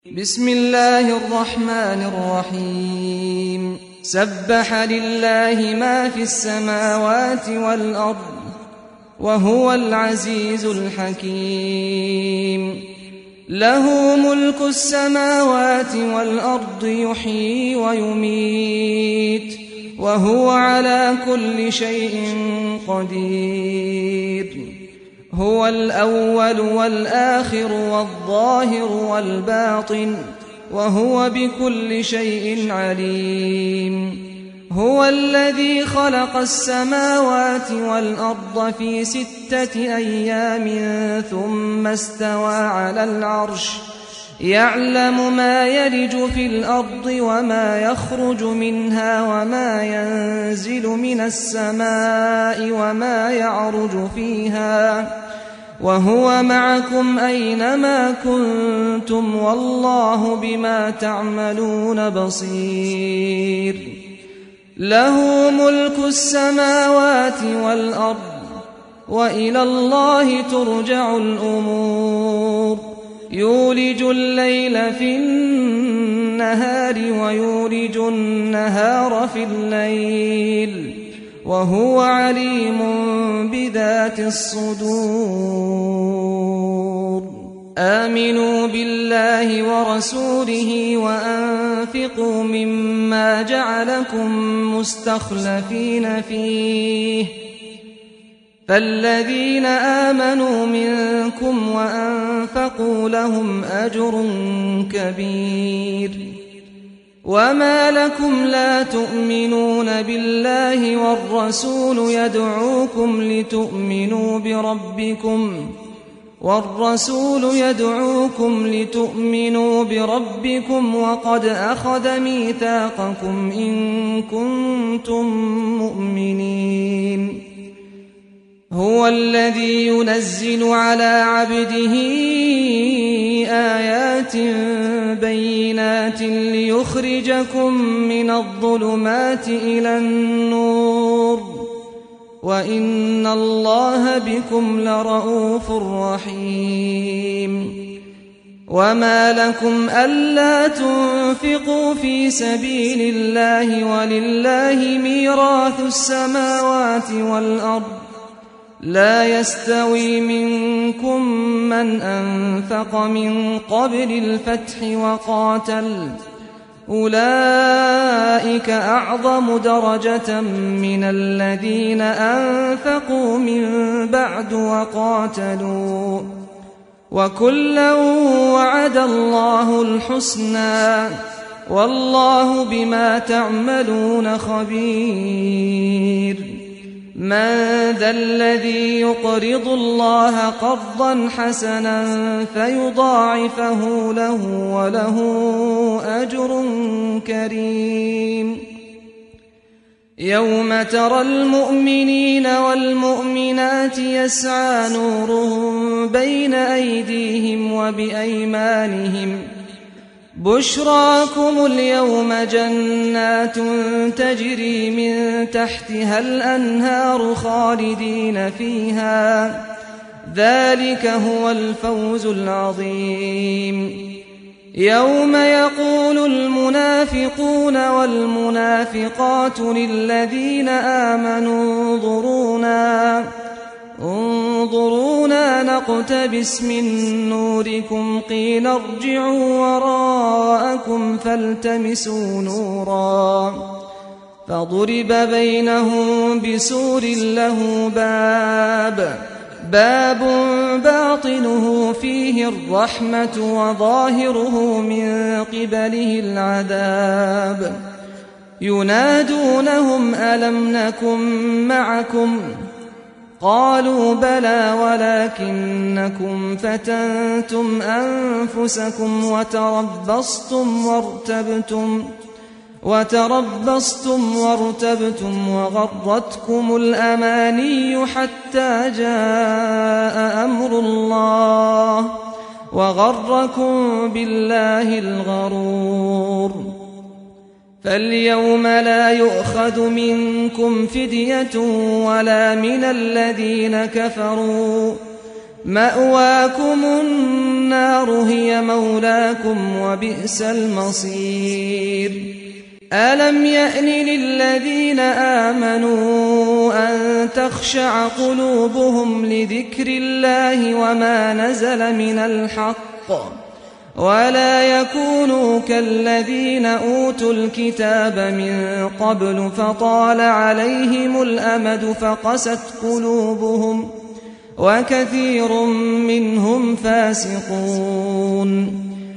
بسم الله الرحمن الرحيم سبح لله ما في السماوات والأرض وهو العزيز الحكيم له ملك السماوات والأرض يحيي ويميت وهو على كل شيء قدير هو الأول والآخر والظاهر والباطن وهو بكل شيء عليم هو الذي خلق السماوات والأرض في 6 أيام ثم استوى على العرش يعلم ما يلج في الأرض وما يخرج منها وما ينزل من السماء وما يعرج فيها وهو معكم أينما كنتم والله بما تعملون بصير له ملك السماوات والأرض وإلى الله ترجع الأمور يولج الليل في النهار ويولج النهار في الليل وهو عليم بذات الصدور آمنوا بالله ورسوله وأنفقوا مما جعلكم مستخلفين فيه فالذين آمنوا منكم وأنفقوا لهم أجر كبير وما لكم لا تؤمنون بالله والرسول يدعوكم لتؤمنوا بربكم وقد أخذ ميثاقكم إن كنتم مؤمنين هو الذي ينزل على عبده آيات بينات ليخرجكم من الظلمات إلى النور وإن الله بكم لرءوف رحيم وما لكم ألا تنفقوا في سبيل الله ولله ميراث السماوات والأرض لا يستوي منكم من أنفق من قبل الفتح وقاتل أولئك أعظم درجة من الذين أنفقوا من بعد وقاتلوا وكلا وعد الله الحسنى والله بما تعملون خبير من ذا الذي يقرض الله قرضا حسنا فيضاعفه له وله أجر كريم يوم ترى المؤمنين والمؤمنات يسعى نورهم بين أيديهم وبأيمانهم بشراكم اليوم جنات تجري من تحتها الأنهار خالدين فيها ذلك هو الفوز العظيم يوم يقول المنافقون والمنافقات للذين آمنوا انظرونا نقتبس من نوركم قيل ارجعوا وراءكم فالتمسوا نورا فضرب بينهم بسور له باب باطنه فيه الرحمة وظاهره من قبله العذاب ينادونهم ألم نكن معكم قالوا بلى ولكنكم فتنتم أنفسكم وتربصتم وارتبتم وغرتكم الأماني حتى جاء أمر الله وغركم بالله الغرور فاليوم لا يؤخذ منكم فدية ولا من الذين كفروا مأواكم النار هي مولاكم وبئس المصير ألم يأن للذين آمنوا أن تخشع قلوبهم لذكر الله وما نزل من الحق ولا يكونوا كالذين أوتوا الكتاب من قبل فطال عليهم الأمد فقست قلوبهم وكثير منهم فاسقون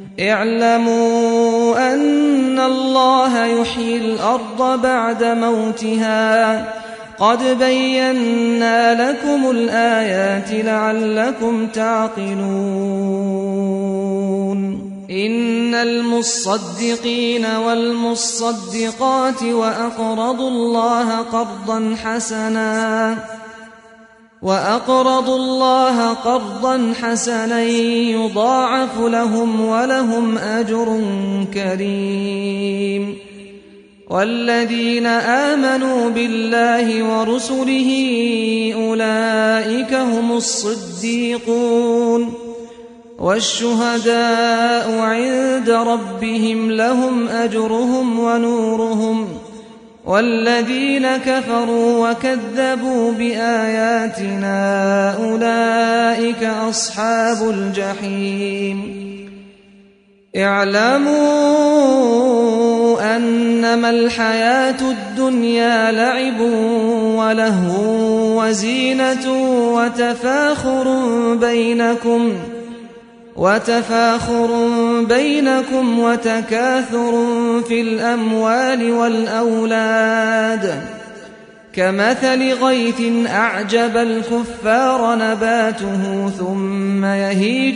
اعلموا أن الله يحيي الأرض بعد موتها قد بينا لكم الآيات لعلكم تعقلون إن المصدقين والمصدقات وأقرضوا الله قرضا حسنا يضاعف لهم ولهم أجر كريم والذين آمنوا بالله ورسله أولئك هم الصديقون والشهداء عند ربهم لهم أجرهم ونورهم والذين كفروا وكذبوا بآياتنا أولئك أصحاب الجحيم اعلموا أنما الحياة الدنيا لعب ولهو وزينة وتفاخر بينكم وتكاثر في الأموال والأولاد كمثل غيث أعجب الكفار نباته ثم يهيج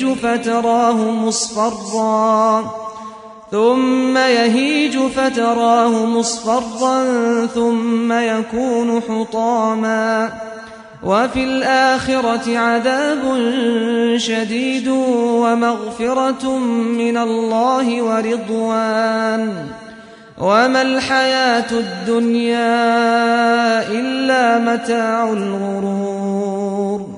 فتراه مصفرا ثم يكون حطاما وفي الآخرة عذاب شديد ومغفرة من الله ورضوان وما الحياة الدنيا إلا متاع الغرور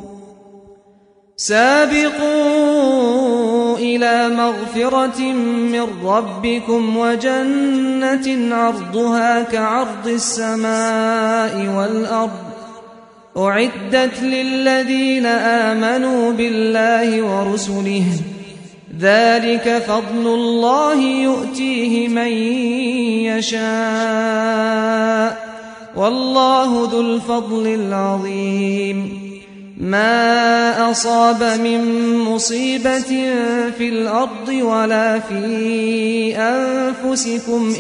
سابقوا إلى مغفرة من ربكم وجنة عرضها كعرض السماء والأرض أعدت للذين آمنوا بالله ورسله ذلك فضل الله يؤتيه من يشاء والله ذو الفضل العظيم ما أصاب من مصيبة في الأرض ولا في أنفسكم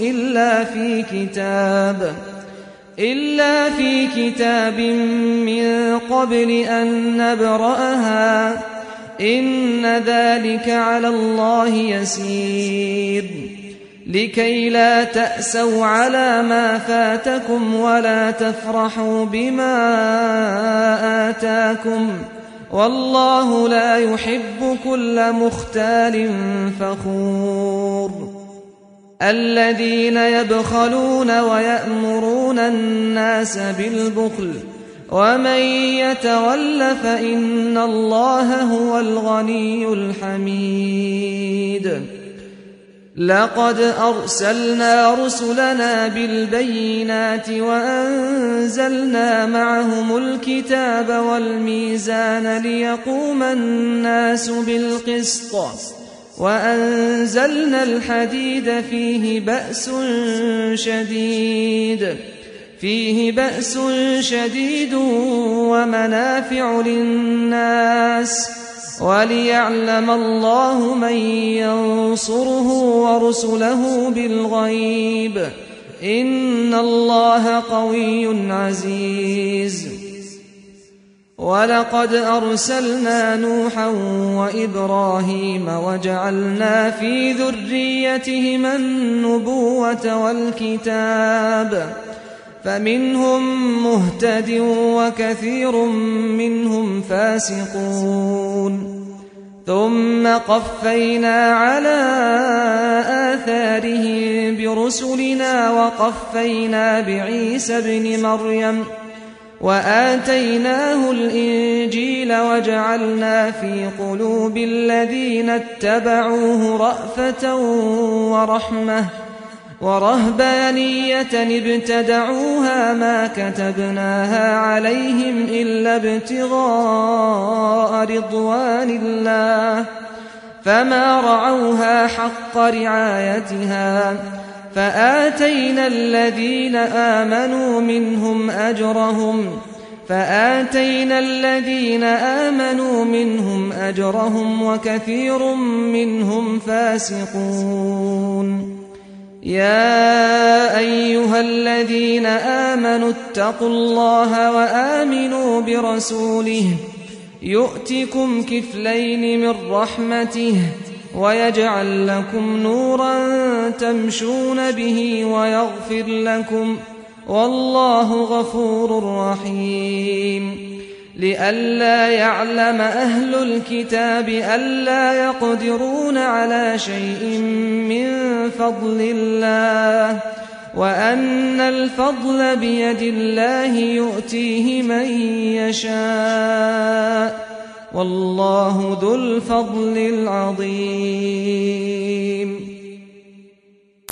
إلا في كتاب من قبل أن نبرأها إن ذلك على الله يسير لكي لا تأسوا على ما فاتكم ولا تفرحوا بما آتاكم والله لا يحب كل مختال فخور الذين يبخلون ويأمرون الناس بالبخل ومن يتول فإن الله هو الغني الحميد لقد أرسلنا رسلنا بالبينات وأنزلنا معهم الكتاب والميزان ليقوم الناس بالقسط وأنزلنا الحديد فيه بأس شديد ومنافع للناس وليعلم الله من ينصره ورسله بالغيب إن الله قوي عزيز ولقد أرسلنا نوحا وإبراهيم وجعلنا في ذريتهما النبوة والكتاب فمنهم مهتد وكثير منهم فاسقون ثم قفينا على آثارهم برسلنا وقفينا بعيسى ابن مريم وآتيناه الإنجيل وجعلنا في قلوب الذين اتبعوه رأفة ورحمة ورهبانية ابتدعوها ما كتبناها عليهم إلا ابتغاء رضوان الله فما رعوها حق رعايتها فآتينا الذين آمنوا منهم أجرهم وكثير منهم فاسقون. يا أيها الذين آمنوا اتقوا الله وآمنوا برسوله يؤتكم كفلين من رحمته ويجعل لكم نورا تمشون به ويغفر لكم والله غفور رحيم. لئلا يعلم أهل الكتاب ألا يقدرون على شيء من فضل الله وأن الفضل بيد الله يؤتيه من يشاء والله ذو الفضل العظيم.